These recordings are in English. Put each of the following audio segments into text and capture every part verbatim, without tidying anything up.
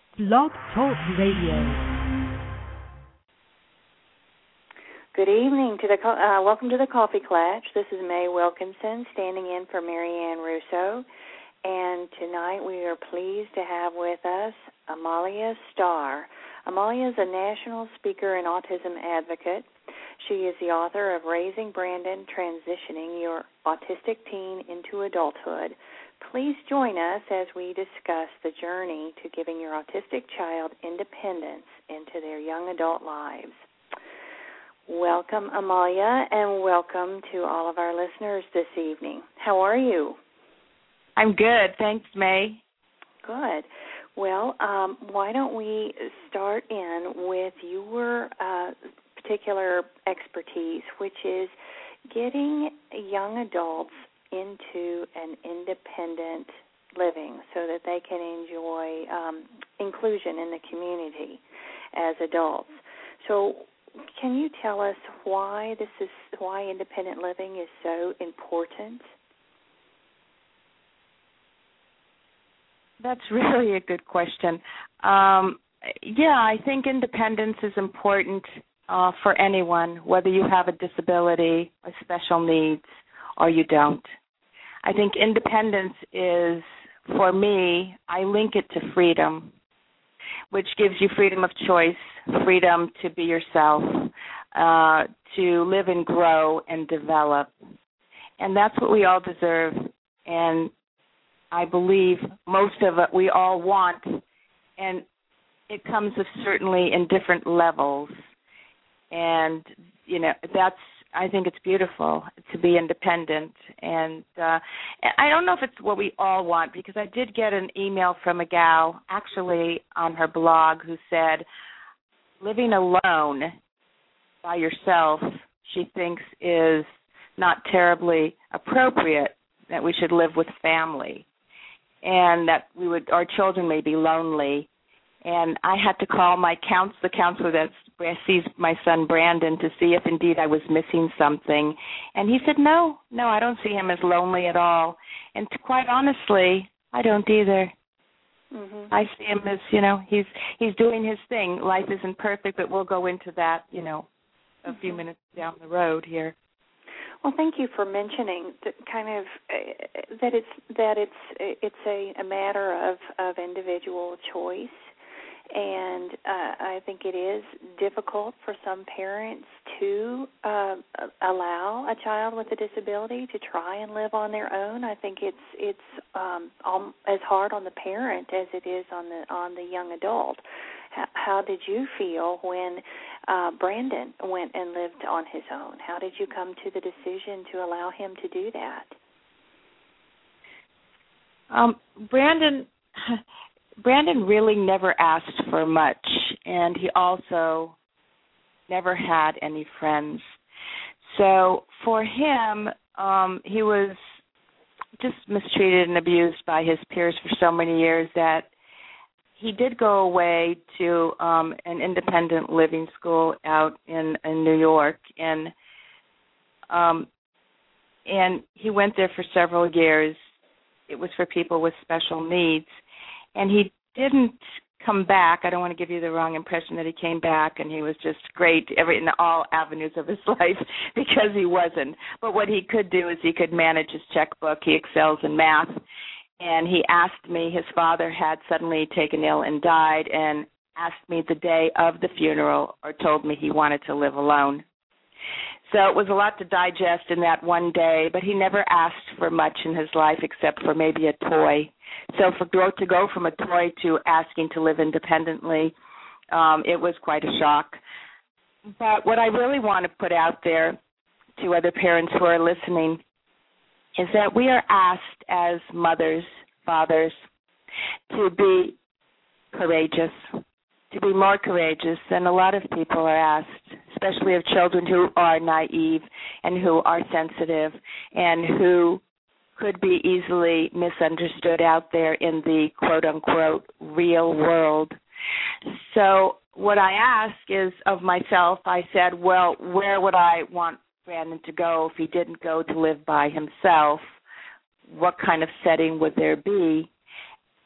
Blog Talk Radio. Good evening. To the uh, welcome to the Coffee Klatch. This is May Wilkinson standing in for Marianne Russo, and tonight we are pleased to have with us Amalia Starr. Amalia is a national speaker and autism advocate. She is the author of Raising Brandon: Transitioning Your Autistic Teen into Adulthood. Please join us as we discuss the journey to giving your autistic child independence into their young adult lives. Welcome, Amalia, and welcome to all of our listeners this evening. How are you? I'm good. Thanks, May. Good. Well, um, why don't we start in with your uh, particular expertise, which is getting young adults into an independent living so that they can enjoy um, inclusion in the community as adults. So can you tell us why this is why independent living is so important? That's really a good question. Um, yeah, I think independence is important uh, for anyone, whether you have a disability or special needs or you don't. I think independence is, for me, I link it to freedom, which gives you freedom of choice, freedom to be yourself, uh, to live and grow and develop. And that's what we all deserve. And I believe most of it we all want, and it comes of certainly in different levels. And, you know, that's, I think it's beautiful to be independent. And uh, I don't know if it's what we all want, because I did get an email from a gal, actually on her blog, who said living alone by yourself, she thinks, is not terribly appropriate, that we should live with family, and that we would our children may be lonely. And I had to call my counsel, the counselor that sees my son Brandon, to see if indeed I was missing something. And he said, no, no, I don't see him as lonely at all. And to, quite honestly, I don't either. Mm-hmm. I see him as, you know, he's he's doing his thing. Life isn't perfect, but we'll go into that, you know, a mm-hmm. few minutes down the road here. Well, thank you for mentioning that kind of uh, that it's that it's it's a, a matter of, of individual choice. And uh, I think it is difficult for some parents to uh, allow a child with a disability to try and live on their own. I think it's it's um, um, as hard on the parent as it is on the on the young adult. How, how did you feel when uh, Brandon went and lived on his own? How did you come to the decision to allow him to do that? Um, Brandon. Brandon really never asked for much, and he also never had any friends. So for him, um, he was just mistreated and abused by his peers for so many years that he did go away to um, an independent living school out in, in New York, and um, and he went there for several years. It was for people with special needs. And he didn't come back. I don't want to give you the wrong impression that he came back and he was just great every, in all avenues of his life, because he wasn't. But what he could do is he could manage his checkbook. He excels in math. And he asked me, his father had suddenly taken ill and died, and asked me the day of the funeral, or told me he wanted to live alone. So it was a lot to digest in that one day, but he never asked for much in his life except for maybe a toy. So for to go from a toy to asking to live independently, um, it was quite a shock. But what I really want to put out there to other parents who are listening is that we are asked as mothers, fathers, to be courageous, to be more courageous than a lot of people are asked, especially of children who are naive and who are sensitive and who could be easily misunderstood out there in the quote-unquote real world. So what I ask is of myself, I said, well, where would I want Brandon to go if he didn't go to live by himself? What kind of setting would there be?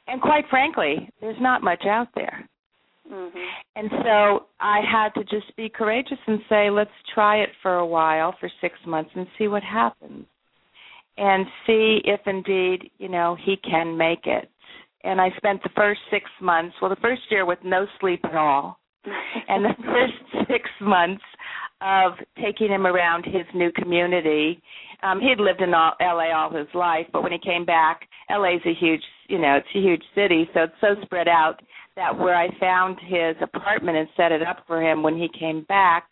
and quite frankly, there's not much out there. Mm-hmm. And so I had to just be courageous and say, let's try it for a while, for six months, and see what happens, and see if indeed, you know, he can make it. And I spent the first six months, well, the first year with no sleep at all, and the first six months of taking him around his new community. Um, he'd lived in all, L A all his life, but when he came back, L A's a huge, you know, it's a huge city, so it's so spread out that where I found his apartment and set it up for him when he came back,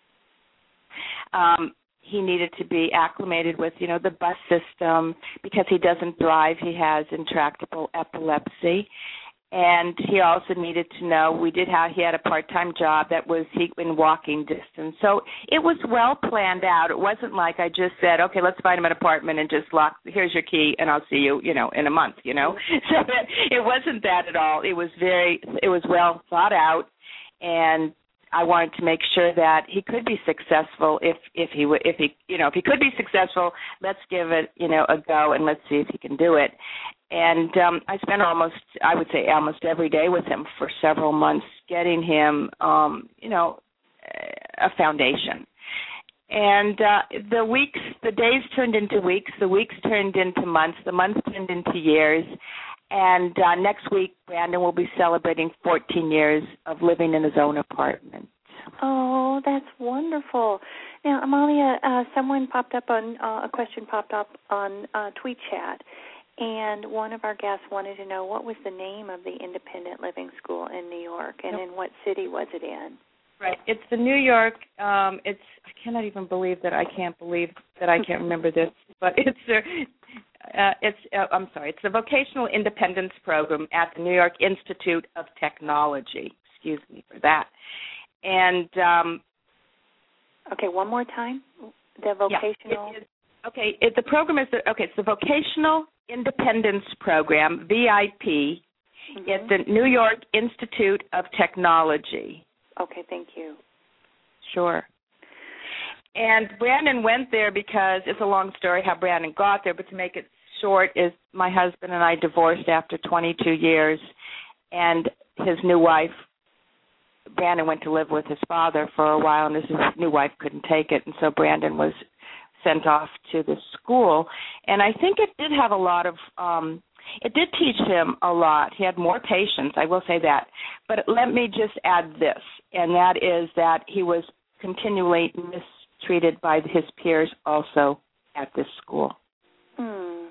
um, he needed to be acclimated with, you know, the bus system because he doesn't drive. He has intractable epilepsy. And he also needed to know, we did have, he had a part-time job that was he, in walking distance. So it was well planned out. It wasn't like I just said, okay, let's find him an apartment and just lock, here's your key and I'll see you, you know, in a month, you know. So it wasn't that at all. It was very, it was well thought out, and I wanted to make sure that he could be successful if, if he would, if he, you know, if he could be successful, let's give it, you know, a go and let's see if he can do it. And um, I spent almost, I would say almost every day with him for several months, getting him, um, you know, a foundation. And uh, the weeks, the days turned into weeks, the weeks turned into months, the months turned into years. And uh, next week, Brandon will be celebrating fourteen years of living in his own apartment. Oh, that's wonderful. Now, Amalia, uh, someone popped up on, uh, a question popped up on uh, Tweet Chat. And one of our guests wanted to know what was the name of the independent living school in New York, and in what city was it in? Right. It's the New York, um, it's, I cannot even believe that I can't believe that I can't remember this, but it's, uh, it's uh, I'm sorry, it's the Vocational Independence Program at the New York Institute of Technology. Excuse me for that. And, um, okay, one more time. The vocational. Yeah, it is, okay, it, the program is, the, okay, it's the Vocational Independence Program, V I P, mm-hmm. at the New York Institute of Technology. Okay, thank you. Sure. And Brandon went there because it's a long story how Brandon got there, but to make it short is my husband and I divorced after twenty-two years, and his new wife, Brandon went to live with his father for a while, and his new wife couldn't take it, and so Brandon was sent off to the school. And I think it did have a lot of, um, it did teach him a lot. He had more patience, I will say that. But let me just add this, and that is that he was continually mistreated by his peers also at this school. Mm.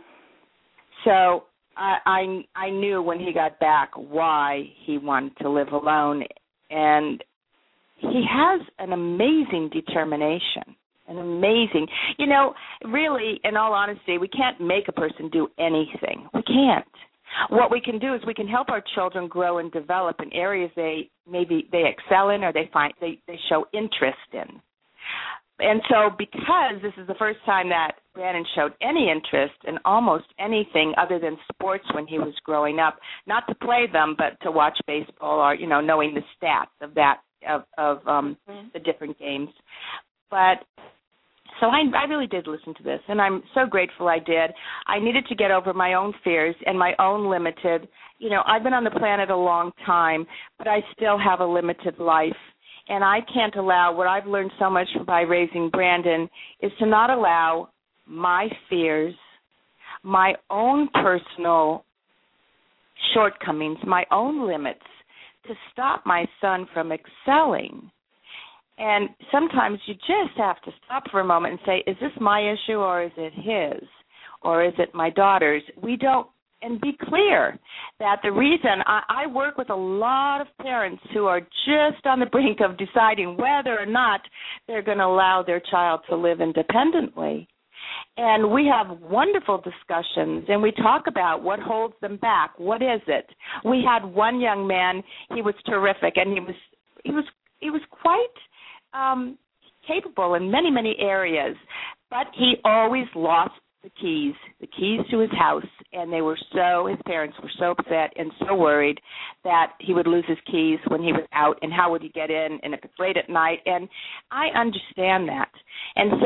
So I, I, I knew when he got back why he wanted to live alone. And he has an amazing determination. An amazing, you know, really, in all honesty, we can't make a person do anything. We can't. What we can do is we can help our children grow and develop in areas they maybe they excel in or they find they, they show interest in. And so because this is the first time that Brandon showed any interest in almost anything other than sports when he was growing up, not to play them, but to watch baseball or, you know, knowing the stats of that, of, of um, mm-hmm. the different games. But So I, I really did listen to this, and I'm so grateful I did. I needed to get over my own fears and my own limited, you know, I've been on the planet a long time, but I still have a limited life. And I can't allow, what I've learned so much by raising Brandon is to not allow my fears, my own personal shortcomings, my own limits to stop my son from excelling. And sometimes you just have to stop for a moment and say, is this my issue or is it his? Or is it my daughter's? We don't, and be clear that the reason, I, I work with a lot of parents who are just on the brink of deciding whether or not they're going to allow their child to live independently. And we have wonderful discussions, and we talk about what holds them back. What is it? We had one young man, he was terrific, and he was he was he was quite Um, capable in many, many areas, but he always lost the keys, the keys to his house, and they were so, his parents were so upset and so worried that he would lose his keys when he was out, and how would he get in, and if it's late at night, and I understand that. And so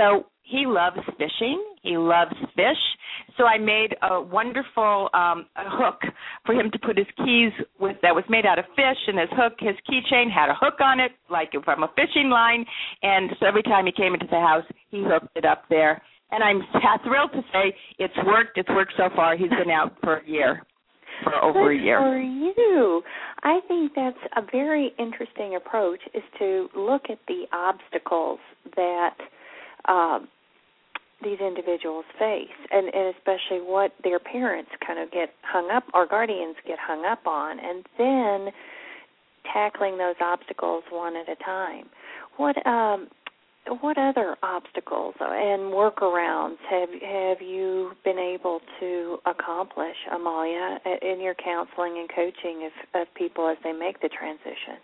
he loves fishing. He loves fish. So I made a wonderful um, a hook for him to put his keys with that was made out of fish, and his hook, his keychain had a hook on it, like from a fishing line. And so every time he came into the house, he hooked it up there. And I'm thrilled to say it's worked. It's worked so far. He's been out for a year, for over Good a year. for you. I think that's a very interesting approach, is to look at the obstacles that um, these individuals face, and, and especially what their parents kind of get hung up, or guardians get hung up on, and then tackling those obstacles one at a time. What um, what other obstacles and workarounds have have you been able to accomplish, Amalia, in your counseling and coaching of, of people as they make the transition?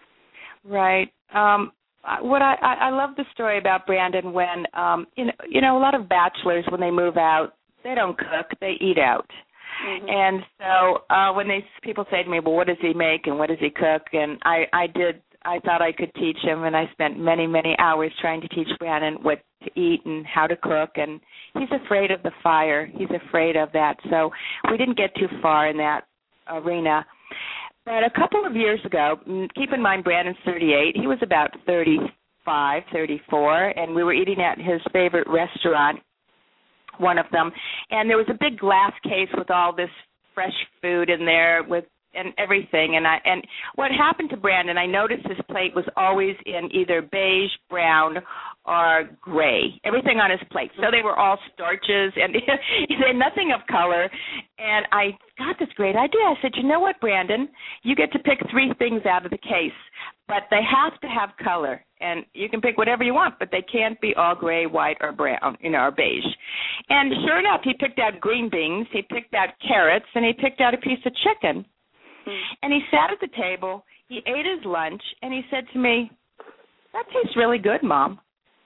Right. Um, what I, I love the story about Brandon when, um, you know, you know, a lot of bachelors, when they move out, they don't cook, they eat out. Mm-hmm. And so uh, when they people say to me, well, what does he make and what does he cook? And I, I did, I thought I could teach him, and I spent many, many hours trying to teach Brandon what to eat and how to cook. And he's afraid of the fire. He's afraid of that. So we didn't get too far in that arena. But a couple of years ago, keep in mind Brandon's thirty-eight, he was about thirty-five, thirty-four, and we were eating at his favorite restaurant, one of them, and there was a big glass case with all this fresh food in there with and everything. And I and what happened to Brandon, I noticed his plate was always in either beige, brown, or gray, everything on his plate. So they were all starches and nothing of color. And I got this great idea. I said, you know what, Brandon, you get to pick three things out of the case, but they have to have color. And you can pick whatever you want, but they can't be all gray, white, or brown, you know, or beige. And sure enough, he picked out green beans, he picked out carrots, and he picked out a piece of chicken. And he sat at the table, he ate his lunch, and he said to me, that tastes really good, Mom.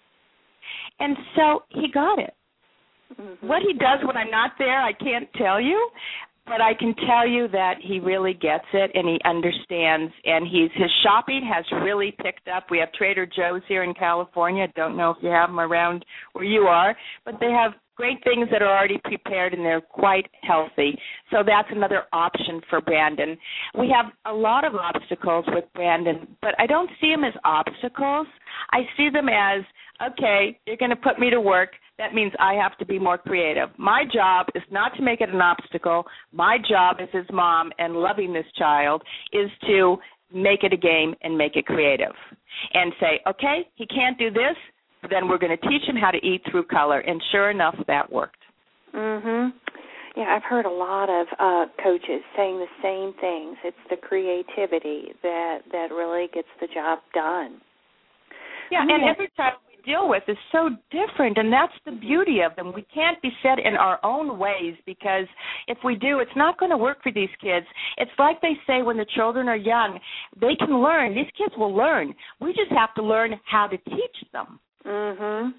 And so he got it. Mm-hmm. What he does when I'm not there, I can't tell you, but I can tell you that he really gets it and he understands, and he's his shopping has really picked up. We have Trader Joe's here in California. Don't know if you have them around where you are, but they have great things that are already prepared, and they're quite healthy. So that's another option for Brandon. We have a lot of obstacles with Brandon, but I don't see them as obstacles. I see them as, okay, you're going to put me to work. That means I have to be more creative. My job is not to make it an obstacle. My job as his mom and loving this child is to make it a game and make it creative and say, okay, he can't do this, then we're going to teach him how to eat through color. And sure enough, that worked. Mhm. Yeah, I've heard a lot of uh, coaches saying the same things. It's the creativity that, that really gets the job done. Yeah, and every child we deal with is so different, and that's the beauty of them. We can't be set in our own ways, because if we do, it's not going to work for these kids. It's like they say when the children are young, they can learn. These kids will learn. We just have to learn how to teach them. Mhm.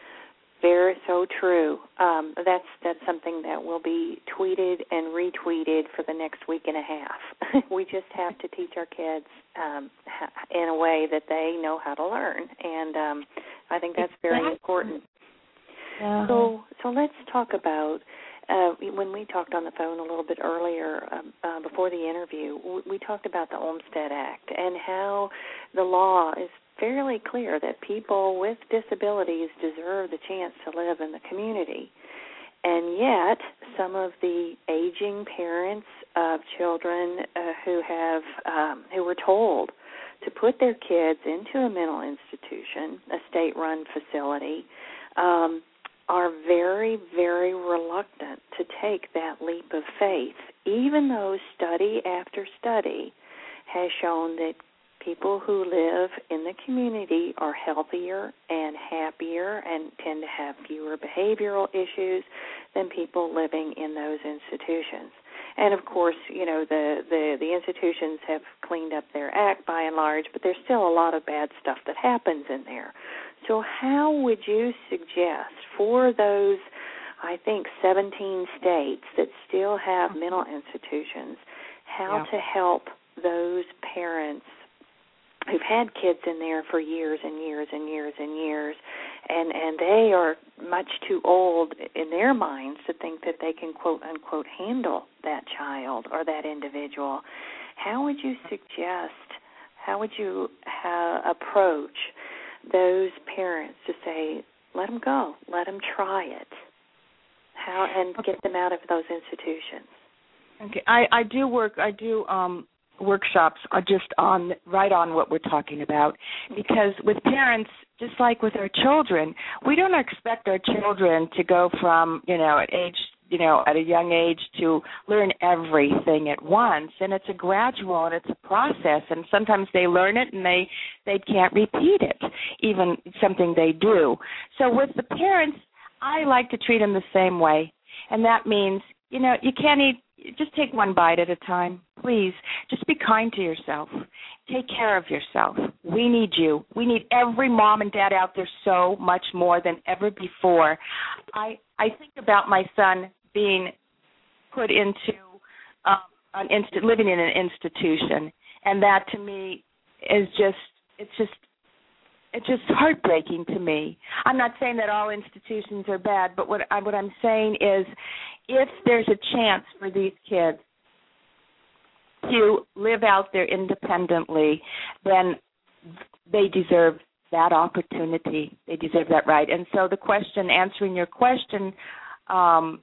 Very so true. Um, that's that's something that will be tweeted and retweeted for the next week and a half. We just have to teach our kids um, in a way that they know how to learn, and um, I think that's very exactly. important. Uh-huh. So so let's talk about. Uh, when we talked on the phone a little bit earlier um, uh, before the interview, we, we talked about the Olmstead Act and how the law is fairly clear that people with disabilities deserve the chance to live in the community. And yet, some of the aging parents of children uh, who have um, who were told to put their kids into a mental institution, a state-run facility, um, are very, very reluctant to take that leap of faith, even though study after study has shown that people who live in the community are healthier and happier and tend to have fewer behavioral issues than people living in those institutions. And, of course, you know, the, the, the institutions have cleaned up their act by and large, but there's still a lot of bad stuff that happens in there. So how would you suggest for those, I think, seventeen states that still have mental institutions, how yeah. to help those parents who've had kids in there for years and years and years and years and and they are much too old in their minds to think that they can quote unquote handle that child or that individual. How would you suggest? How would you ha- approach those parents to say, let them go, let them try it, how and get them out of those institutions? Okay, I, I do work. I do um, workshops are just on right on what we're talking about, because with parents, just like with our children, we don't expect our children to go from, you know, at age, you know, at a young age to learn everything at once, and it's a gradual and it's a process, and sometimes they learn it and they they can't repeat it, even something they do. So with the parents, I like to treat them the same way, and that means, you know, you can't eat. Just take one bite at a time, please. Just be kind to yourself. Take care of yourself. We need you. We need every mom and dad out there so much more than ever before. I I think about my son being put into um, an inst- living in an institution, and that to me is just it's just it's just heartbreaking to me. I'm not saying that all institutions are bad, but what I, what I'm saying is, if there's a chance for these kids to live out there independently, then they deserve that opportunity. They deserve that right. And so the question, answering your question, um,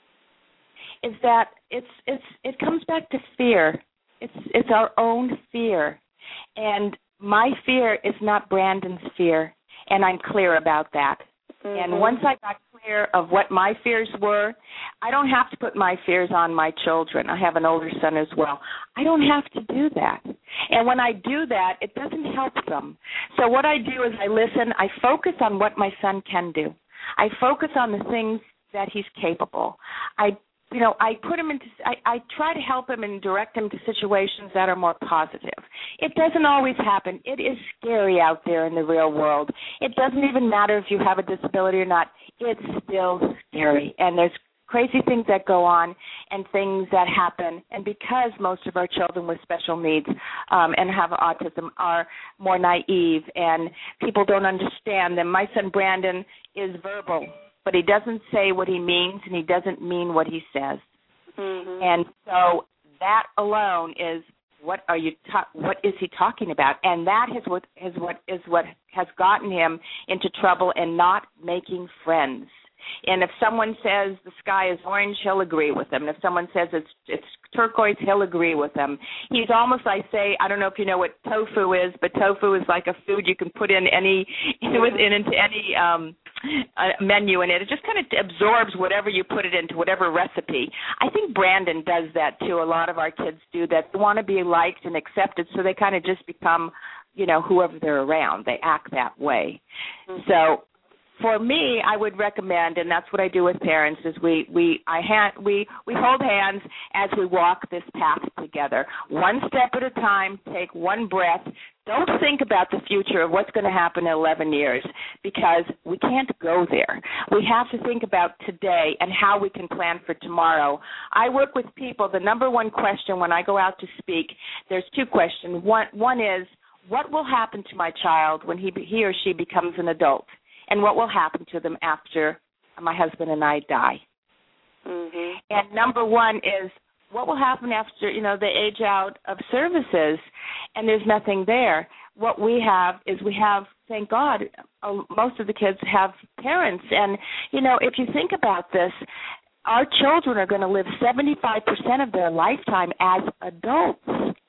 is that it's it's it comes back to fear. It's it's our own fear, and my fear is not Brandon's fear, and I'm clear about that. Mm-hmm. And once I got clear of what my fears were, I don't have to put my fears on my children. I have an older son as well. I don't have to do that. And when I do that, it doesn't help them. So what I do is I listen. I focus on what my son can do. I focus on the things that he's capable. I You know, I put him into, I, I try to help him and direct him to situations that are more positive. It doesn't always happen. It is scary out there in the real world. It doesn't even matter if you have a disability or not. It's still scary. And there's crazy things that go on and things that happen. And because most of our children with special needs um, and have autism are more naive and people don't understand them. My son Brandon is verbal, but he doesn't say what he means, and he doesn't mean what he says. Mm-hmm. And so that alone is what are you? Ta- what is he talking about? And that is what is what is what has gotten him into trouble and not making friends. And if someone says the sky is orange, he'll agree with them. And if someone says it's it's turquoise, he'll agree with them. He's almost, I say, I don't know if you know what tofu is, but tofu is like a food you can put in any in into any um, uh, menu, and it. It just kind of absorbs whatever you put it into, whatever recipe. I think Brandon does that too. A lot of our kids do that. They want to be liked and accepted, so they kind of just become, you know, whoever they're around. They act that way. Mm-hmm. So. For me, I would recommend, and that's what I do with parents, is we we I hand, we we hold hands as we walk this path together, one step at a time. Take one breath. Don't think about the future of what's going to happen in eleven years, because we can't go there. We have to think about today and how we can plan for tomorrow. I work with people. The number one question when I go out to speak, there's two questions. One one is, what will happen to my child when he he or she becomes an adult? And what will happen to them after my husband and I die? Mm-hmm. And number one is, what will happen after, you know, they age out of services and there's nothing there? What we have is we have, thank God, uh, most of the kids have parents. And, you know, if you think about this, our children are going to live seventy-five percent of their lifetime as adults.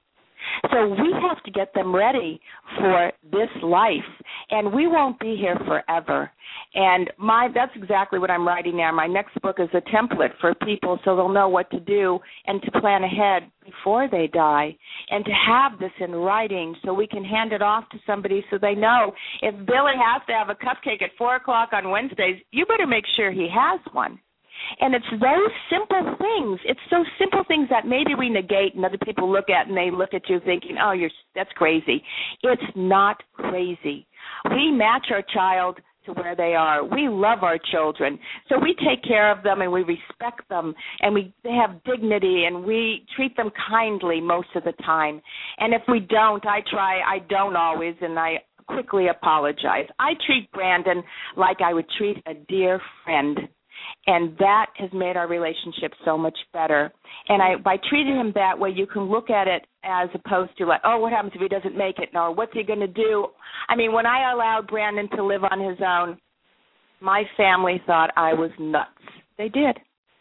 So we have to get them ready for this life, and we won't be here forever. And my that's exactly what I'm writing now. My next book is a template for people so they'll know what to do and to plan ahead before they die, and to have this in writing so we can hand it off to somebody so they know if Billy has to have a cupcake at four o'clock on Wednesdays, you better make sure he has one. And it's those simple things. It's those simple things that maybe we negate and other people look at and they look at you thinking, oh, you're that's crazy. It's not crazy. We match our child to where they are. We love our children. So we take care of them and we respect them, and we they have dignity, and we treat them kindly most of the time. And if we don't, I try, I don't always, and I, of quickly apologize. I treat Brandon like I would treat a dear friend, and that has made our relationship so much better. And I, by treating him that way, you can look at it as opposed to like, oh, what happens if he doesn't make it? Or what's he going to do? I mean, when I allowed Brandon to live on his own, my family thought I was nuts. They did.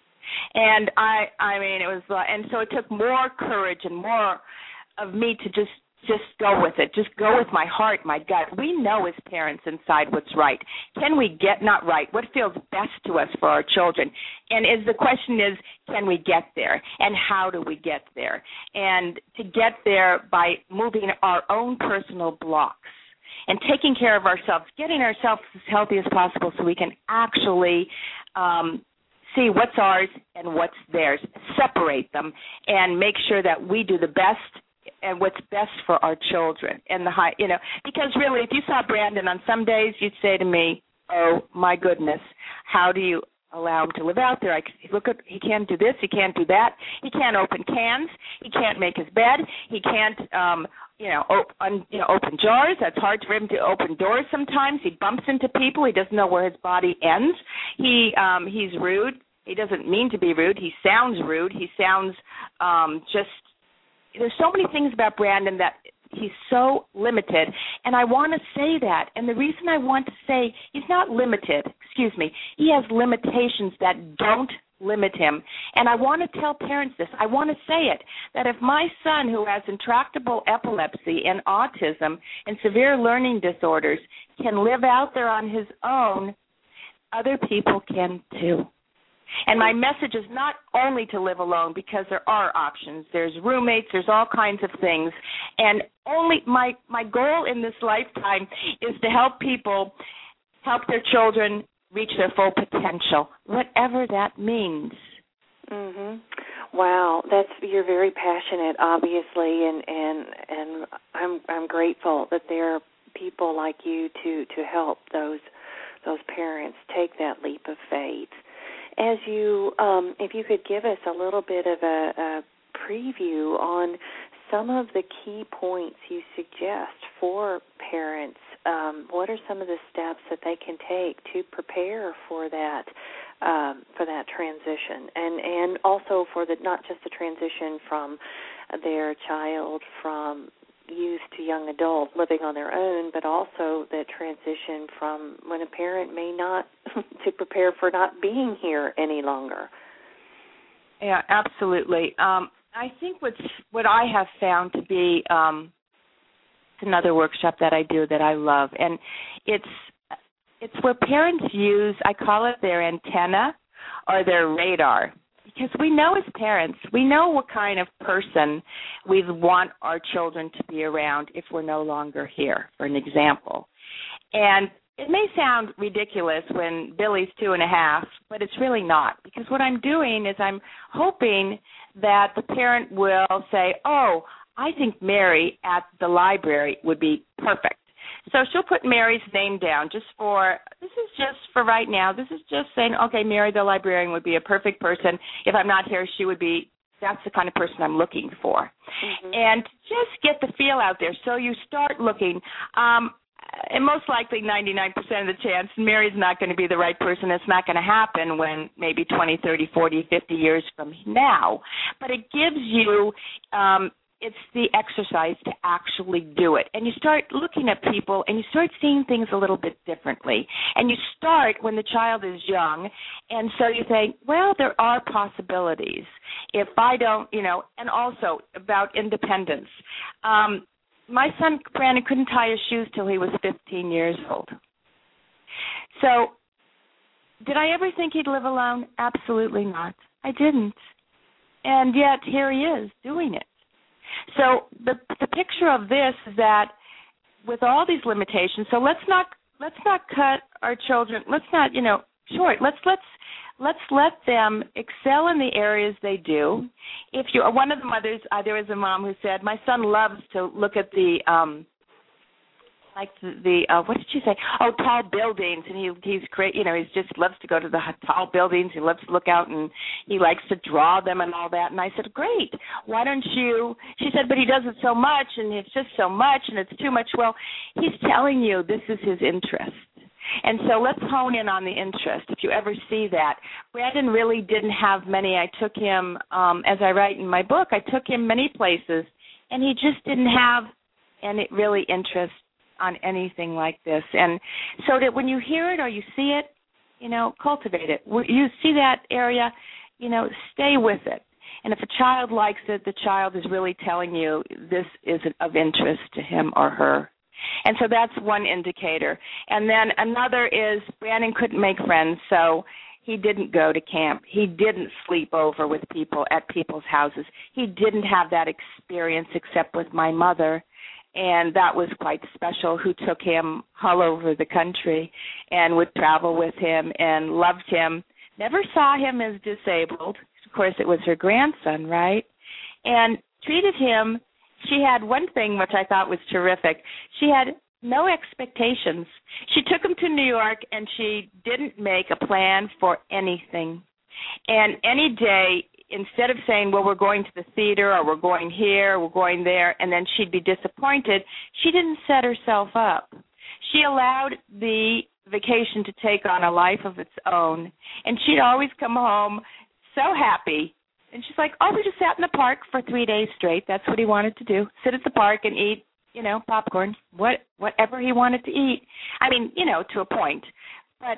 And I, I mean, it was, uh, and so it took more courage and more of me to just, just go with it. Just go with my heart, my gut. We know as parents inside what's right. Can we get not right? What feels best to us for our children? And is the question is, can we get there? And how do we get there? And to get there by moving our own personal blocks and taking care of ourselves, getting ourselves as healthy as possible so we can actually um, see what's ours and what's theirs, separate them, and make sure that we do the best and what's best for our children. And the high, you know, because really, if you saw Brandon on some days, you'd say to me, "Oh my goodness, how do you allow him to live out there? I look at he can't do this, he can't do that, he can't open cans, he can't make his bed, he can't." Um, You know, op- un, you know, open jars. That's hard for him to open doors sometimes. He bumps into people. He doesn't know where his body ends. He um, he's rude. He doesn't mean to be rude. He sounds rude. He sounds um, just. There's so many things about Brandon that he's so limited, and I want to say that. And the reason I want to say he's not limited. Excuse me. He has limitations that don't limit him. And I want to tell parents this. I want to say it, that if my son, who has intractable epilepsy and autism and severe learning disorders, can live out there on his own, other people can too. And my message is not only to live alone, because there are options. There's roommates. There's all kinds of things. And only my, my goal in this lifetime is to help people help their children reach their full potential, whatever that means. Mhm. Wow, that's you're very passionate, obviously, and and and I'm I'm grateful that there are people like you to to help those those parents take that leap of faith. As you, um, if you could give us a little bit of a, a preview on some of the key points you suggest for parents. Um, what are some of the steps that they can take to prepare for that um, for that transition, and and also for the not just the transition from their child from youth to young adult living on their own, but also the transition from when a parent may not to prepare for not being here any longer. Yeah, absolutely. Um, I think what's what I have found to be um, another workshop that I do that I love, and it's it's where parents use, I call it their antenna or their radar, because we know as parents, we know what kind of person we want our children to be around if we're no longer here, for an example. And it may sound ridiculous when Billy's two and a half, but it's really not, because what I'm doing is I'm hoping that the parent will say, oh, I think Mary at the library would be perfect. So she'll put Mary's name down just for, this is just for right now. This is just saying, okay, Mary the librarian would be a perfect person. If I'm not here, she would be, that's the kind of person I'm looking for. Mm-hmm. And just get the feel out there. So you start looking. Um, and most likely ninety-nine percent of the chance Mary's not going to be the right person. It's not going to happen when maybe twenty, thirty, forty, fifty years from now. But it gives you um, it's the exercise to actually do it. And you start looking at people and you start seeing things a little bit differently. And you start when the child is young, and so you think, well, there are possibilities. If I don't, you know, and also about independence. Um, my son, Brandon, couldn't tie his shoes till he was fifteen years old. So did I ever think he'd live alone? Absolutely not. I didn't. And yet here he is doing it. So the the picture of this is that with all these limitations, so let's not let's not cut our children. Let's not you know short. Let's let's let's let them excel in the areas they do. If you one of the mothers, uh, there was a mom who said, my son loves to look at the um, like the, the uh, what did she say? Oh, tall buildings, and he he's great. You know, he just loves to go to the tall buildings. He loves to look out, and he likes to draw them and all that. And I said, great. Why don't you? She said, but he does it so much, and it's just so much, and it's too much. Well, he's telling you this is his interest. And so let's hone in on the interest, if you ever see that. Brandon really didn't have many. I took him, um, as I write in my book, I took him many places, and he just didn't have any really interest on anything like this. And so that when you hear it or you see it, you know, cultivate it. You see that area, you know, stay with it. And if a child likes it, the child is really telling you this is of interest to him or her. And so that's one indicator. And then another is Brandon couldn't make friends, so he didn't go to camp. He didn't sleep over with people at people's houses. He didn't have that experience except with my mother, and that was quite special, who took him all over the country and would travel with him and loved him. Never saw him as disabled. Of course, it was her grandson, right? And treated him. She had one thing which I thought was terrific. She had no expectations. She took him to New York, and she didn't make a plan for anything. And any day, instead of saying, well, we're going to the theater, or we're going here, or we're going there, and then she'd be disappointed, she didn't set herself up. She allowed the vacation to take on a life of its own, and she'd always come home so happy. And she's like, oh, we just sat in the park for three days straight. That's what he wanted to do, sit at the park and eat, you know, popcorn, what whatever he wanted to eat. I mean, you know, to a point. But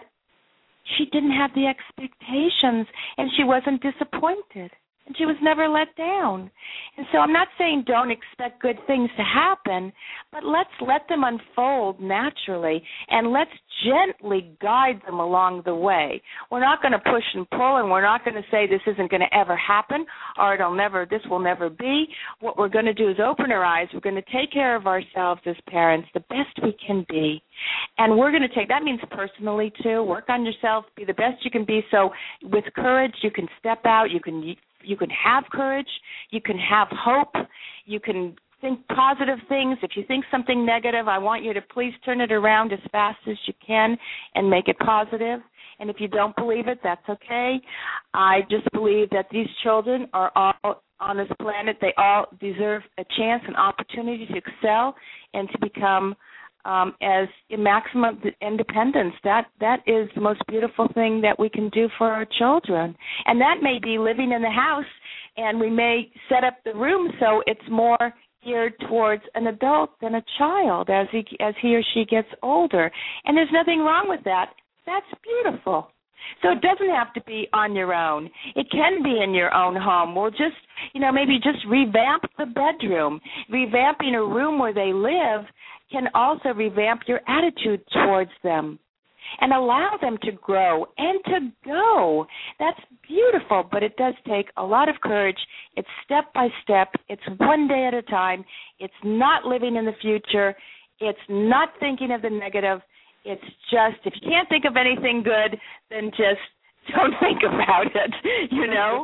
she didn't have the expectations, and she wasn't disappointed, and she was never let down. And so I'm not saying don't expect good things to happen, but let's let them unfold naturally, and let's gently guide them along the way. We're not going to push and pull, and we're not going to say this isn't going to ever happen, or it'll never, this will never be. What we're going to do is open our eyes. We're going to take care of ourselves as parents the best we can be. And we're going to take, that means personally too, work on yourself, be the best you can be. So with courage, you can step out, you can you can have courage, you can have hope, you can think positive things. If you think something negative, I want you to please turn it around as fast as you can and make it positive. And if you don't believe it, that's okay. I just believe that these children are all on this planet. They all deserve a chance, an opportunity to excel and to become um, as in maximum independence. That that is the most beautiful thing that we can do for our children. And that may be living in the house, and we may set up the room so it's more geared towards an adult than a child as he as he or she gets older. And there's nothing wrong with that. That's beautiful. So it doesn't have to be on your own. It can be in your own home. We'll just, you know, maybe just revamp the bedroom. Revamping a room where they live can also revamp your attitude towards them and allow them to grow and to go. That's beautiful, but it does take a lot of courage. It's step by step. It's one day at a time. It's not living in the future. It's not thinking of the negative. It's just, if you can't think of anything good, then just don't think about it, you know?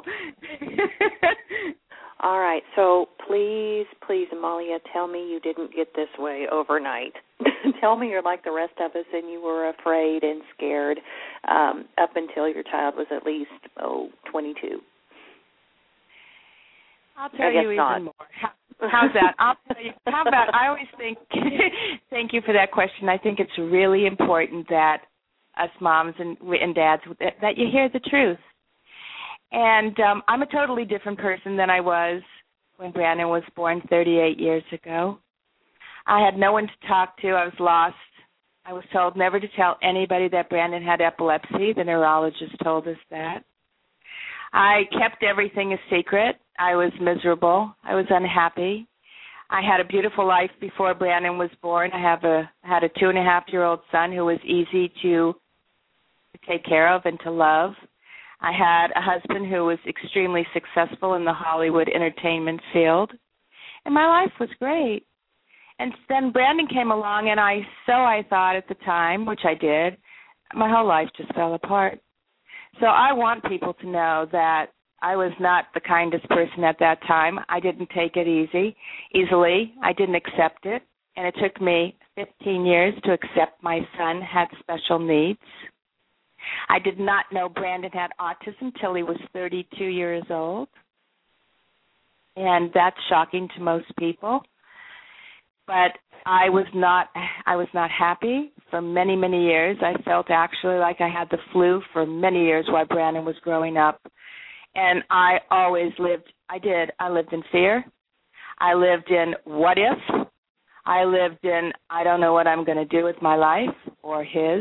All right, so please, please, Amalia, tell me you didn't get this way overnight. Tell me you're like the rest of us and you were afraid and scared um, up until your child was at least, oh, twenty-two. I'll tell you even not. more. How, how's that? I'll tell you. How about, I always think, thank you for that question. I think it's really important that us moms and, and dads, that, that you hear the truth. And um, I'm a totally different person than I was when Brandon was born thirty-eight years ago. I had no one to talk to. I was lost. I was told never to tell anybody that Brandon had epilepsy. The neurologist told us that. I kept everything a secret. I was miserable. I was unhappy. I had a beautiful life before Brandon was born. I have a I had a two-and-a-half-year-old son who was easy to, to take care of and to love. I had a husband who was extremely successful in the Hollywood entertainment field, and my life was great. And then Brandon came along, and I, so I thought at the time, which I did, my whole life just fell apart. So I want people to know that I was not the kindest person at that time. I didn't take it easy, easily. I didn't accept it, and it took me fifteen years to accept my son had special needs. I did not know Brandon had autism till he was thirty-two years old, and that's shocking to most people. But I was not I was not happy for many, many years. I felt actually like I had the flu for many years while Brandon was growing up. And I always lived, I did, I lived in fear. I lived in what if. I lived in I don't know what I'm going to do with my life or his.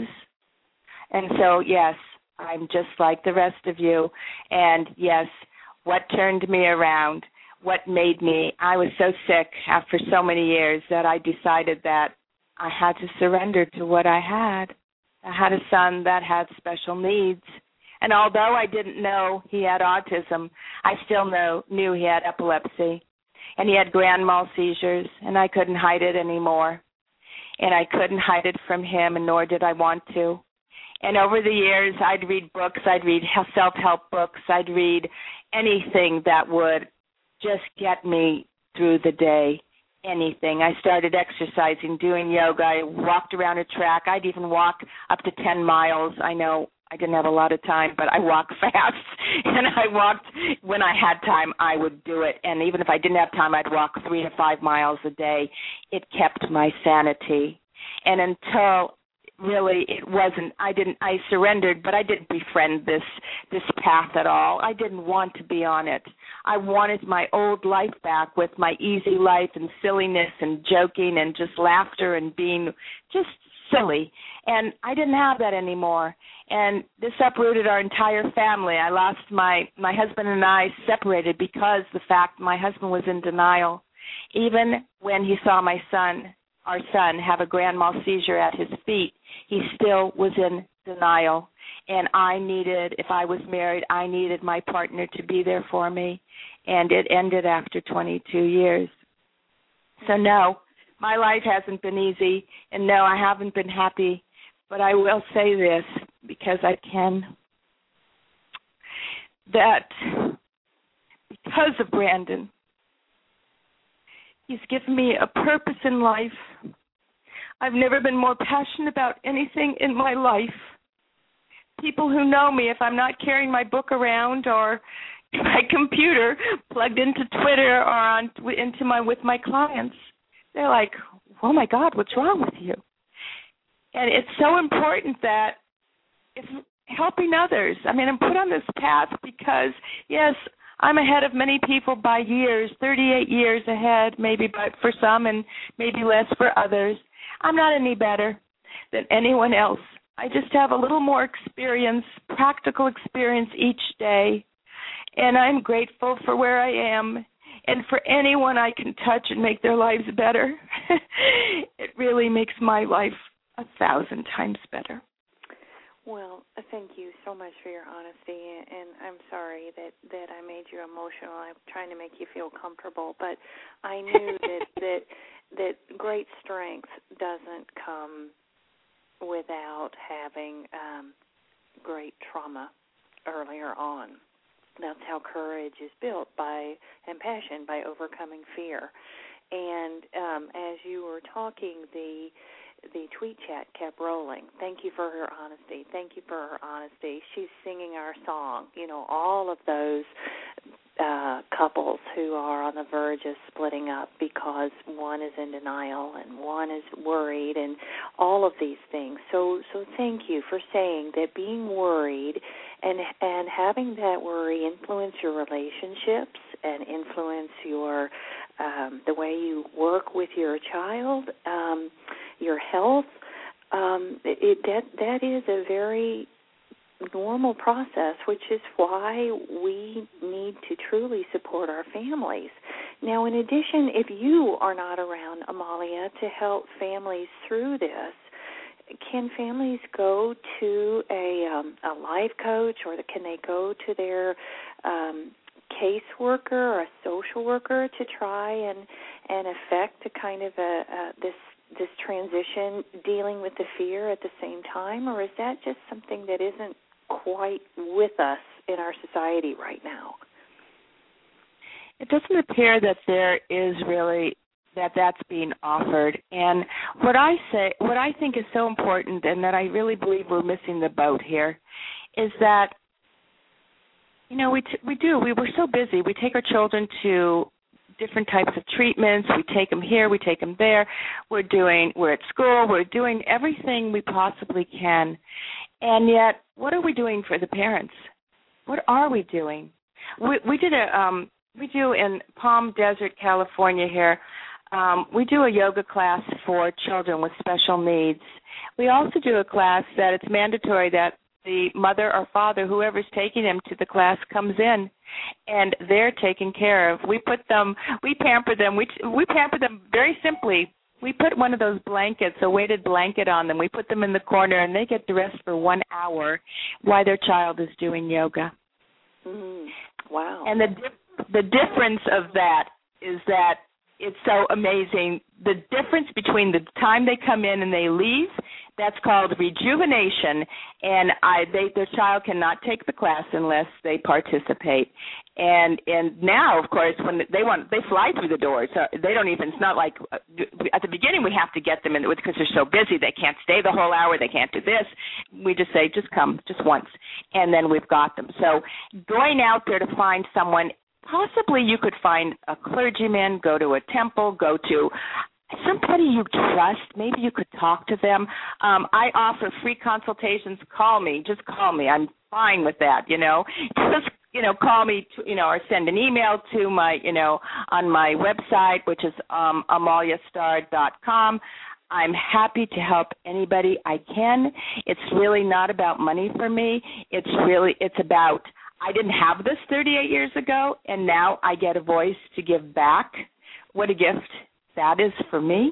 And so, yes, I'm just like the rest of you. And, yes, what turned me around, what made me, I was so sick after so many years that I decided that I had to surrender to what I had. I had a son that had special needs. And although I didn't know he had autism, I still know, knew he had epilepsy. And he had grand mal seizures, and I couldn't hide it anymore. And I couldn't hide it from him, and nor did I want to. And over the years, I'd read books, I'd read self-help books, I'd read anything that would just get me through the day, anything. I started exercising, doing yoga. I walked around a track. I'd even walk up to ten miles. I know I didn't have a lot of time, but I walked fast. And I walked, when I had time, I would do it. And even if I didn't have time, I'd walk three to five miles a day. It kept my sanity. And until really it wasn't, I didn't, I surrendered, but I didn't befriend this this path at all. I didn't want to be on it. I wanted my old life back with my easy life and silliness and joking and just laughter and being just silly. And I didn't have that anymore. And this uprooted our entire family. I lost my, my husband and I separated because the fact my husband was in denial. Even when he saw my son, our son, have a grand mal seizure at his feet, he still was in denial. And I needed, if I was married, I needed my partner to be there for me. And it ended after twenty-two years. So no, my life hasn't been easy, and no, I haven't been happy. But I will say this, because I can, that because of Brandon, he's given me a purpose in life. I've never been more passionate about anything in my life. People who know me, if I'm not carrying my book around or my computer plugged into Twitter or on into my with my clients, they're like, "Oh my God, what's wrong with you?" And it's so important that it's helping others. I mean, I'm put on this path because, yes, I'm ahead of many people by years, thirty-eight years ahead, maybe by, for some and maybe less for others. I'm not any better than anyone else. I just have a little more experience, practical experience each day, and I'm grateful for where I am and for anyone I can touch and make their lives better. It really makes my life a thousand times better. Well, thank you so much for your honesty, and I'm sorry that, that I made you emotional. I'm trying to make you feel comfortable, but I knew that, that that great strength doesn't come without having um, great trauma earlier on. That's how courage is built, by and passion, by overcoming fear. And um, as you were talking, the the tweet chat kept rolling. Thank you for her honesty. Thank you for her honesty. She's singing our song. You know, all of those uh, couples who are on the verge of splitting up because one is in denial and one is worried, and all of these things. So, so thank you for saying that being worried and and having that worry influence your relationships and influence your um, the way you work with your child, um, your health. Um, it, that that is a very normal process, which is why we need to truly support our families. Now, in addition, if you are not around, Amalia, to help families through this, can families go to a, um, a life coach, or can they go to their um, caseworker or a social worker to try and, and affect a kind of a, a this this transition, dealing with the fear at the same time, or is that just something that isn't quite with us in our society right now? It doesn't appear that there is really that that's being offered. And what I say, what I think is so important, and that I really believe we're missing the boat here, is that, you know, we t- we do, we we're so busy. We take our children to different types of treatments. We take them here, we take them there. We're doing, we're at school, we're doing everything we possibly can. And yet, what are we doing for the parents? What are we doing? We, we did a, um, we do in Palm Desert, California here, um, we do a yoga class for children with special needs. We also do a class that it's mandatory that the mother or father, whoever's taking them to the class, comes in, and they're taken care of. We put them, we pamper them. We we pamper them very simply. We put one of those blankets, a weighted blanket on them. We put them in the corner, and they get dressed for one hour while their child is doing yoga. Mm, wow. And the the difference of that is that it's so amazing. The difference between the time they come in and they leave, that's called rejuvenation, and I, they, their child cannot take the class unless they participate. And and now, of course, when they want, they fly through the doors. So they don't even. It's not like at the beginning we have to get them in because they're so busy. They can't stay the whole hour. They can't do this. We just say, just come, just once, and then we've got them. So going out there to find someone. Possibly you could find a clergyman, go to a temple, go to somebody you trust. Maybe you could talk to them. Um, I offer free consultations. Call me. Just call me. I'm fine with that, you know. Just, you know, call me, to, you know, or send an email to my, you know, on my website, which is um, amalia star dot com. I'm happy to help anybody I can. It's really not about money for me. It's really, it's about, I didn't have this thirty-eight years ago, and now I get a voice to give back. What a gift that is for me.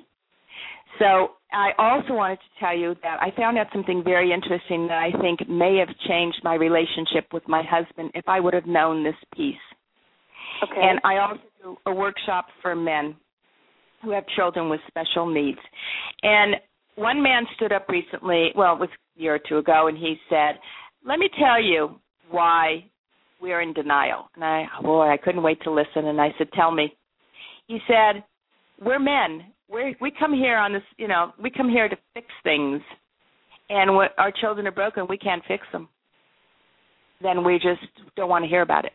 So I also wanted to tell you that I found out something very interesting that I think may have changed my relationship with my husband if I would have known this piece. Okay. And I also do a workshop for men who have children with special needs. And one man stood up recently, well, it was a year or two ago, and he said, let me tell you why we're in denial. And I, boy, I couldn't wait to listen. And I said, tell me. He said, we're men. We we come here on this, you know, we come here to fix things. And when our children are broken, we can't fix them. Then we just don't want to hear about it.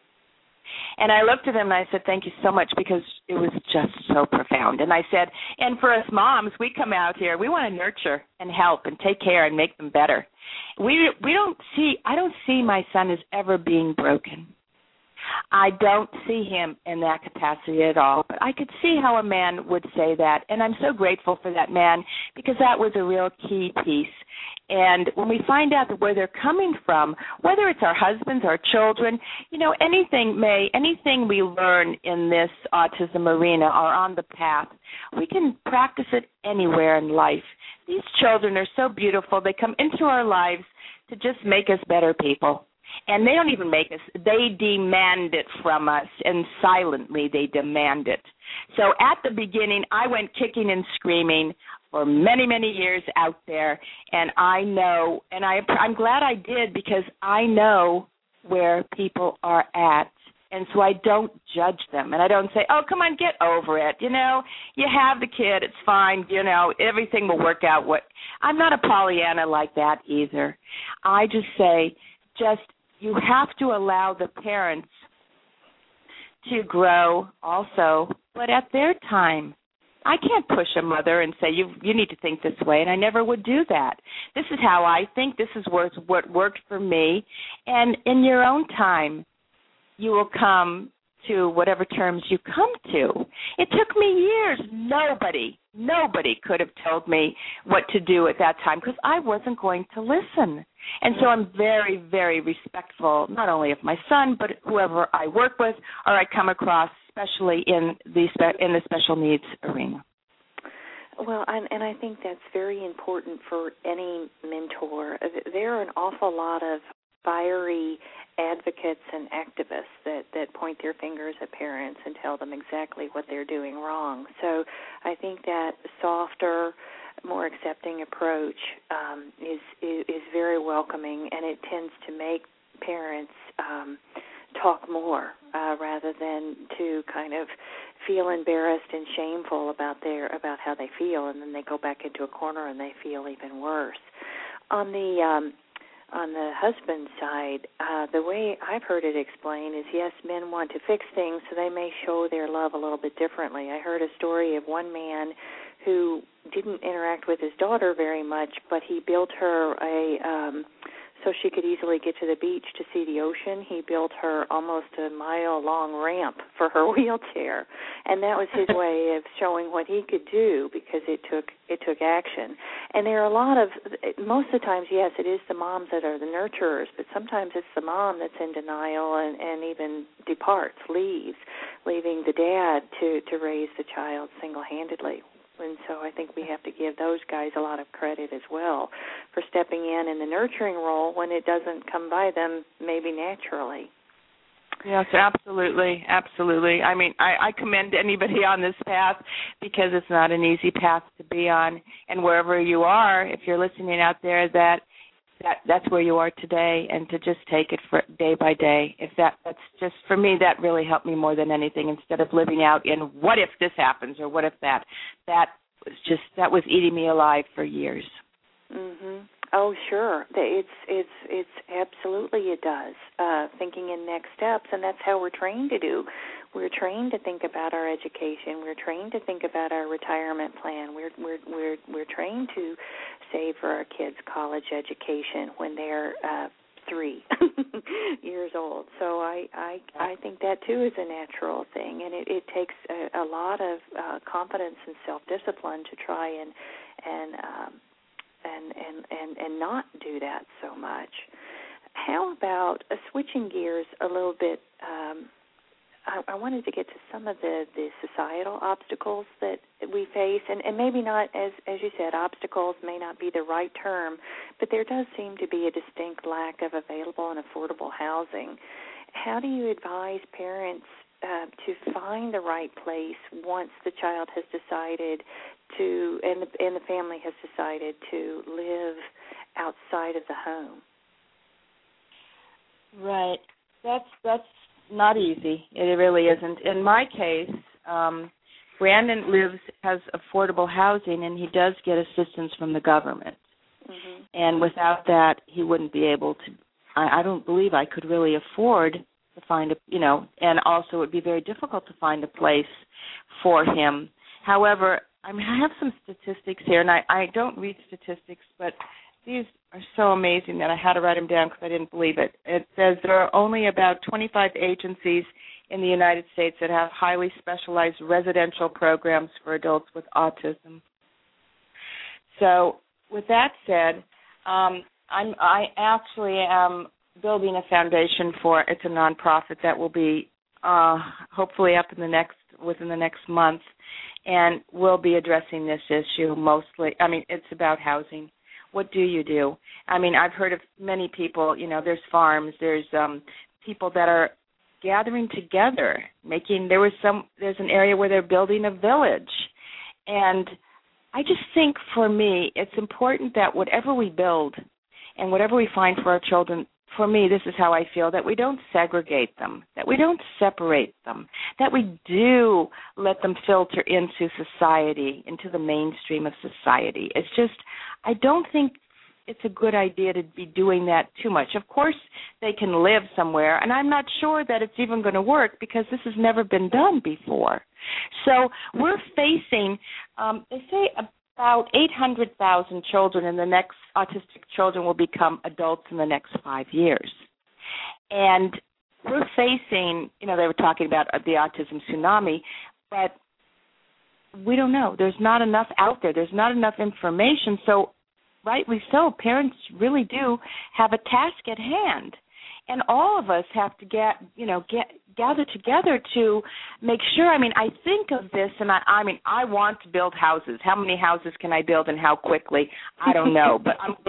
And I looked at him and I said, thank you so much, because it was just so profound. And I said, and for us moms, we come out here, we want to nurture and help and take care and make them better. We we don't see, I don't see my son as ever being broken. I don't see him in that capacity at all. But I could see how a man would say that, and I'm so grateful for that man, because that was a real key piece. And when we find out where they're coming from, whether it's our husbands, our children, you know, anything may, anything we learn in this autism arena or on the path, we can practice it anywhere in life. These children are so beautiful. They come into our lives to just make us better people. And they don't even make us, they demand it from us, and silently they demand it. So at the beginning, I went kicking and screaming for many, many years out there, and I know, and I, I'm glad I did, because I know where people are at. And so I don't judge them, and I don't say, oh, come on, get over it. You know, you have the kid, it's fine, you know, everything will work out. What I'm not a Pollyanna like that either. I just say, just, you have to allow the parents to grow also, but at their time. I can't push a mother and say, you you need to think this way, and I never would do that. This is how I think. This is what, what worked for me. And in your own time, you will come to whatever terms you come to. It took me years. Nobody, nobody could have told me what to do at that time, because I wasn't going to listen. And so I'm very, very respectful, not only of my son, but whoever I work with or I come across, especially in the in the special needs arena. Well, and, and I think that's very important for any mentor. There are an awful lot of fiery advocates and activists that, that point their fingers at parents and tell them exactly what they're doing wrong. So I think that softer, more accepting approach um, is, is is very welcoming, and it tends to make parents um, talk more uh, rather than to kind of feel embarrassed and shameful about their about how they feel, and then they go back into a corner and they feel even worse. On the um, on the husband's side, uh, the way I've heard it explained is, yes, men want to fix things, so they may show their love a little bit differently. I heard a story of one man who didn't interact with his daughter very much, but he built her a, um, so she could easily get to the beach to see the ocean, he built her almost a mile-long ramp for her wheelchair. And that was his way of showing what he could do, because it took it took action. And there are a lot of, most of the times, yes, it is the moms that are the nurturers, but sometimes it's the mom that's in denial and, and even departs, leaves, leaving the dad to, to raise the child single-handedly. And so I think we have to give those guys a lot of credit as well for stepping in in the nurturing role when it doesn't come by them maybe naturally. Yes, absolutely, absolutely. I mean, I, I commend anybody on this path, because it's not an easy path to be on. And wherever you are, if you're listening out there, that that that's where you are today, and to just take it for day by day. If that that's just, for me, that really helped me more than anything. Instead of living out in what if this happens or what if that, that was just that was eating me alive for years. Mhm. Oh, sure. It's it's it's absolutely it does. Uh, thinking in next steps, and that's how we're trained to do. We're trained to think about our education. We're trained to think about our retirement plan. We're we're we're we're trained to save for our kids' college education when they're uh, three years old. So I, I I think that too is a natural thing, and it, it takes a, a lot of uh, confidence and self-discipline to try and and um, and, and and and not do that so much. How about uh, switching gears a little bit? Um, I, I wanted to get to some of the, the societal obstacles that we face, and, and maybe not, as as you said, obstacles may not be the right term, but there does seem to be a distinct lack of available and affordable housing. How do you advise parents uh, to find the right place once the child has decided to, and the, and the family has decided to live outside of the home? Right. That's that's not easy. It really isn't. In my case, um, Brandon lives has affordable housing, and he does get assistance from the government. Mm-hmm. And without that, he wouldn't be able to. I, I don't believe I could really afford to find a, you know, and also it would be very difficult to find a place for him. However, I mean, I have some statistics here, and I, I don't read statistics, but these are so amazing that I had to write them down because I didn't believe it. It says there are only about twenty-five agencies in the United States that have highly specialized residential programs for adults with autism. So with that said, um, I'm, I actually am building a foundation for, it's a nonprofit that will be uh, hopefully up in the next, within the next month, and we'll be addressing this issue mostly. I mean, it's about housing. What do you do? I mean, I've heard of many people, you know, there's farms, there's um, people that are gathering together, making, there was some, there's an area where they're building a village. And I just think for me, it's important that whatever we build and whatever we find for our children, for me, this is how I feel, that we don't segregate them, that we don't separate them, that we do let them filter into society, into the mainstream of society. It's just, I don't think it's a good idea to be doing that too much. Of course, they can live somewhere, and I'm not sure that it's even going to work because this has never been done before. So we're facing, um, they say about eight hundred thousand children in the next, autistic children will become adults in the next five years. And we're facing, you know, they were talking about the autism tsunami, but we don't know. There's not enough out there. There's not enough information. So rightly so, parents really do have a task at hand. And all of us have to get, you know, get gather together to make sure. I mean, I think of this, and I, I mean, I want to build houses. How many houses can I build and how quickly? I don't know, but I'm,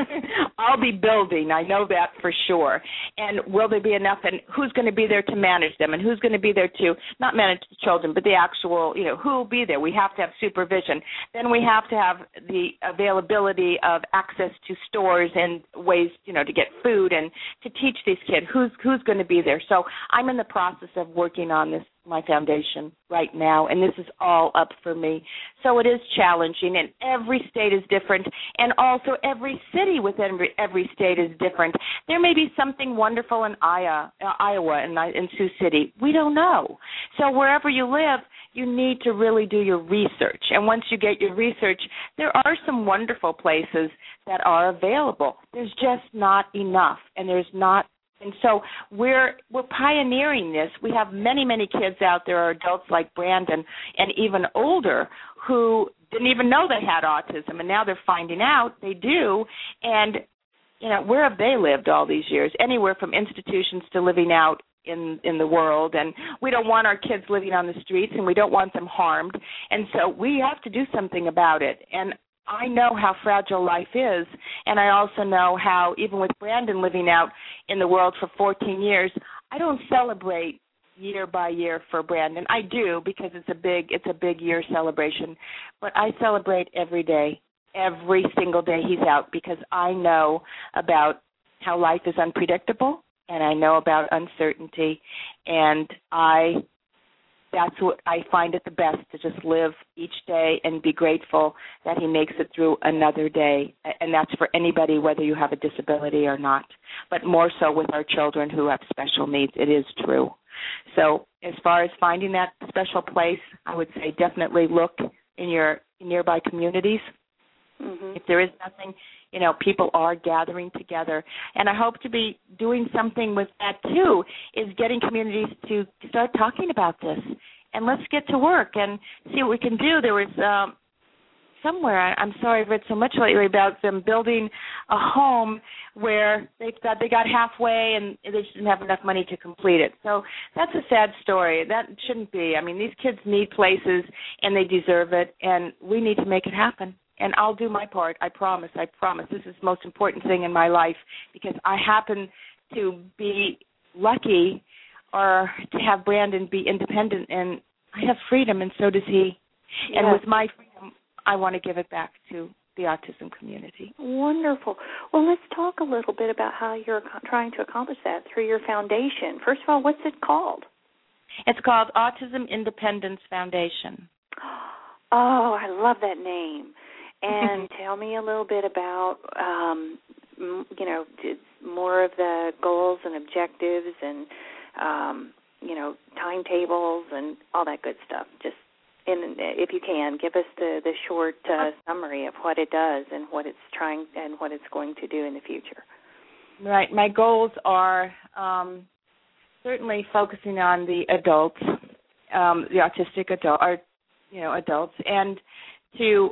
I'll be building. I know that for sure. And will there be enough? And who's going to be there to manage them? And who's going to be there to not manage the children, but the actual, you know, who will be there? We have to have supervision. Then we have to have the availability of access to stores and ways, you know, to get food and to teach these kids who's who's going to be there. So I'm in the process of working on this, my foundation right now, and this is all up for me. So it is challenging, and every state is different, and also every city within every, every state is different. There may be something wonderful in Iowa, uh, Iowa and in Sioux City. We don't know. So wherever you live, you need to really do your research, and once you get your research, there are some wonderful places that are available. There's just not enough, and there's not. And so we're we're pioneering this. We have many, many kids out there, or adults like Brandon, and even older, who didn't even know they had autism, and now they're finding out they do. And, you know, where have they lived all these years? Anywhere from institutions to living out in in the world. And we don't want our kids living on the streets, and we don't want them harmed. And so we have to do something about it. And I know how fragile life is, and I also know how, even with Brandon living out in the world for fourteen years, I don't celebrate year by year for Brandon. I do, because it's a big it's a big year celebration, but I celebrate every day, every single day he's out, because I know about how life is unpredictable, and I know about uncertainty, and I that's what I find it the best, to just live each day and be grateful that he makes it through another day. And that's for anybody, whether you have a disability or not. But more so with our children who have special needs, it is true. So as far as finding that special place, I would say definitely look in your nearby communities. Mm-hmm. If there is nothing, you know, people are gathering together. And I hope to be doing something with that, too, is getting communities to start talking about this. And let's get to work and see what we can do. There was um, somewhere, I'm sorry, I've read so much lately about them building a home where they got, they got halfway and they just didn't have enough money to complete it. So that's a sad story. That shouldn't be. I mean, these kids need places, and they deserve it, and we need to make it happen. And I'll do my part. I promise. I promise. This is the most important thing in my life, because I happen to be lucky, or to have Brandon be independent, and I have freedom, and so does he. Yes. And with my freedom, I want to give it back to the autism community. Wonderful. Well, let's talk a little bit about how you're trying to accomplish that through your foundation. First of all, what's it called? It's called Autism Independence Foundation. Oh, I love that name. And tell me a little bit about, um, you know, more of the goals and objectives and, um, you know, timetables and all that good stuff. Just, in, if you can, give us the, the short uh, summary of what it does and what it's trying and what it's going to do in the future. Right. My goals are um, certainly focusing on the adults, um, the autistic adult, or, you know, adults, and to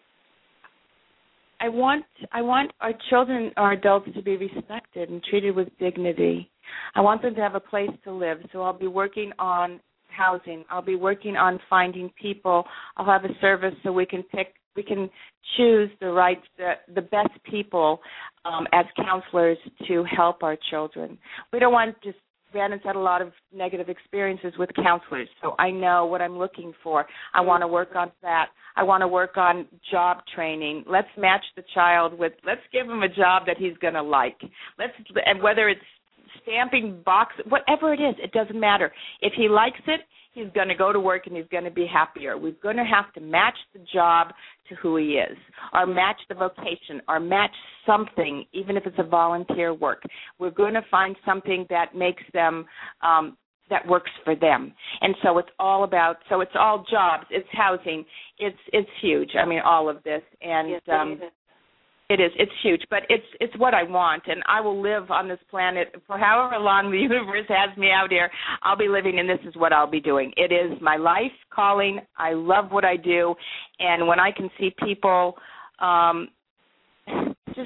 I want I want our children, our adults, to be respected and treated with dignity. I want them to have a place to live. So I'll be working on housing. I'll be working on finding people. I'll have a service so we can pick, we can choose the right, the, the best people um, as counselors to help our children. We don't want just Brandon's had a lot of negative experiences with counselors, so I know what I'm looking for. I want to work on that. I want to work on job training. Let's match the child with, let's give him a job that he's going to like. Let's, and whether it's stamping box, whatever it is, it doesn't matter. If he likes it, he's going to go to work and he's going to be happier. We're going to have to match the job to who he is, or match the vocation, or match something, even if it's a volunteer work. We're going to find something that makes them, um, that works for them. And so it's all about, so it's all jobs, it's housing, it's it's huge. I mean, all of this. And yes, um, it is. It's huge, but it's it's what I want, and I will live on this planet for however long the universe has me out here. I'll be living, and this is what I'll be doing. It is my life calling. I love what I do, and when I can see people um, just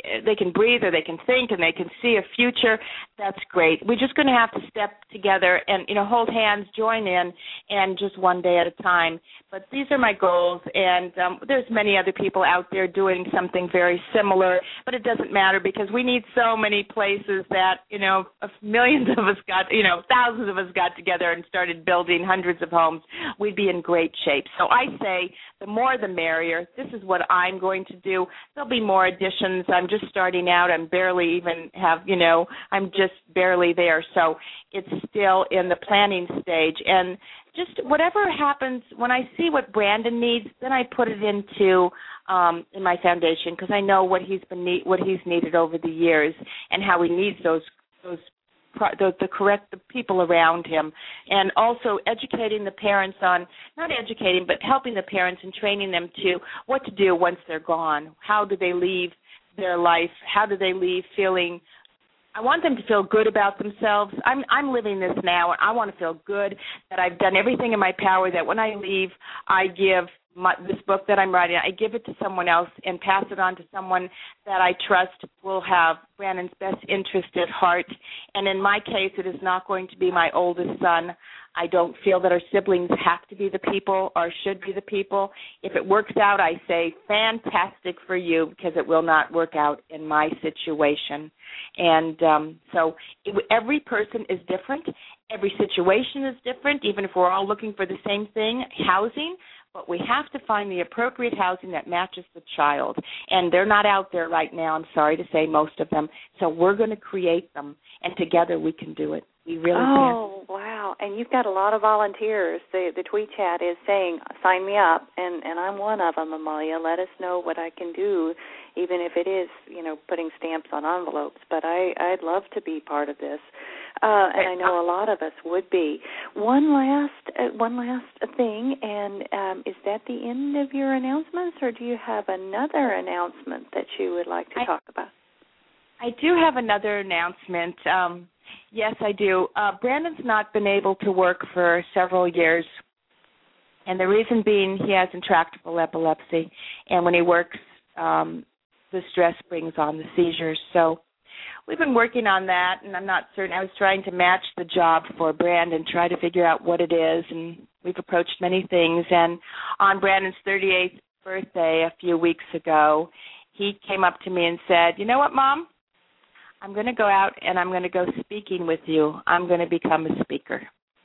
they can breathe or they can think and they can see a future, that's great. We're just going to have to step together and, you know, hold hands, join in, and just one day at a time. But these are my goals, and um, there's many other people out there doing something very similar, but it doesn't matter because we need so many places that, you know, millions of us got, you know, thousands of us got together and started building hundreds of homes, we'd be in great shape. So I say the more the merrier. This is what I'm going to do. There'll be more additions. I'm just starting out. I'm barely even have, you know, I'm just barely there. So it's still in the planning stage. And just whatever happens, when I see what Brandon needs, then I put it into um, in my foundation because I know what he's been need, what he's needed over the years and how he needs those those The, the correct the people around him, and also educating the parents on, not educating, but helping the parents and training them to what to do once they're gone. How do they leave their life? How do they leave feeling, I want them to feel good about themselves. I'm I'm living this now, and I want to feel good that I've done everything in my power, that when I leave, I give My, this book that I'm writing, I give it to someone else and pass it on to someone that I trust will have Brandon's best interest at heart. And in my case, it is not going to be my oldest son. I don't feel that our siblings have to be the people or should be the people. If it works out, I say, fantastic for you, because it will not work out in my situation. And um, so it, every person is different. Every situation is different, even if we're all looking for the same thing, housing. But we have to find the appropriate housing that matches the child. And they're not out there right now, I'm sorry to say, most of them. So we're going to create them, and together we can do it. We really oh, can. Oh, wow. And you've got a lot of volunteers. The, the tweet chat is saying, sign me up, and, and I'm one of them, Amalia. Let us know what I can do, even if it is, you know, putting stamps on envelopes. But I, I'd love to be part of this. Uh, and I know a lot of us would be. One last, uh, one last thing, and um, is that the end of your announcements, or do you have another announcement that you would like to I, talk about? I do have another announcement. Um, yes, I do. Uh, Brandon's not been able to work for several years, and the reason being he has intractable epilepsy, and when he works, um, the stress brings on the seizures. So we've been working on that, and I'm not certain. I was trying to match the job for Brandon, try to figure out what it is, and we've approached many things. And on Brandon's thirty-eighth birthday a few weeks ago, he came up to me and said, you know what, Mom? I'm going to go out and I'm going to go speaking with you. I'm going to become a speaker.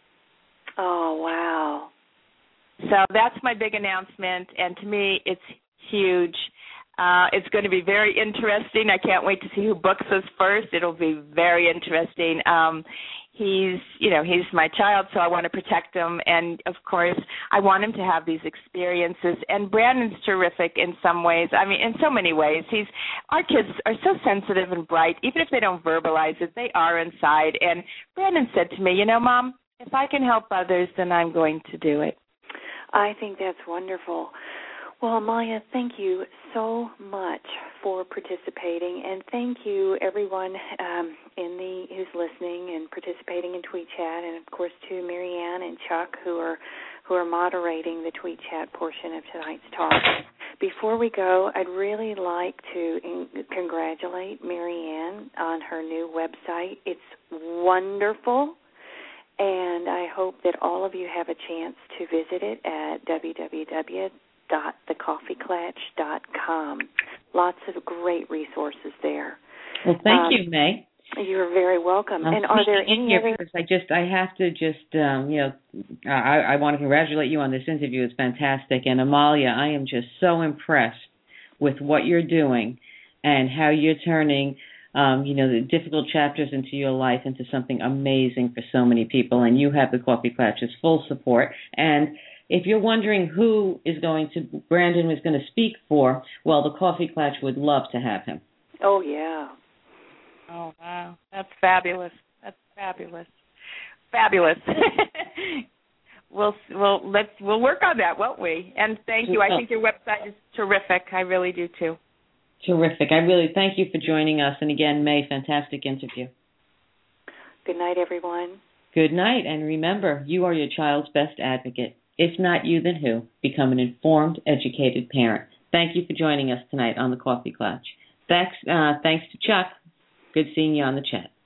Oh, wow. So that's my big announcement, and to me it's huge. Uh, it's going to be very interesting. I can't wait to see who books us first. It'll be very interesting. Um, he's, you know, he's my child, so I want to protect him. And, of course, I want him to have these experiences. And Brandon's terrific in some ways. I mean, in so many ways. He's our kids are so sensitive and bright. Even if they don't verbalize it, they are inside. And Brandon said to me, you know, Mom, if I can help others, then I'm going to do it. I think that's wonderful. Well, Amalia, thank you so much for participating, and thank you everyone um, in the who's listening and participating in Tweet Chat, and of course to Marianne and Chuck who are who are moderating the Tweet Chat portion of tonight's talk. Before we go, I'd really like to in- congratulate Marianne on her new website. It's wonderful. And I hope that all of you have a chance to visit it at w w w dot the coffee clatch dot com. Lots of great resources there. Well, thank um, you, May. You're very welcome. I'm and are there in any here other? Because I just, I have to just, um, you know, I, I want to congratulate you on this interview. It's fantastic. And Amalia, I am just so impressed with what you're doing and how you're turning Um, you know, the difficult chapters into your life into something amazing for so many people, and you have the Coffee Clatch's full support. And if you're wondering who is going to, Brandon was going to speak for, well, the Coffee Clatch would love to have him. Oh, yeah. Oh, wow. That's fabulous. That's fabulous. Fabulous. we'll we'll let's we'll work on that, won't we? And thank you. I think your website is terrific. I really do, too. Terrific. I really thank you for joining us. And again, May, fantastic interview. Good night, everyone. Good night. And remember, you are your child's best advocate. If not you, then who? Become an informed, educated parent. Thank you for joining us tonight on the Coffee Clatch. Thanks, uh, thanks to Chuck. Good seeing you on the chat.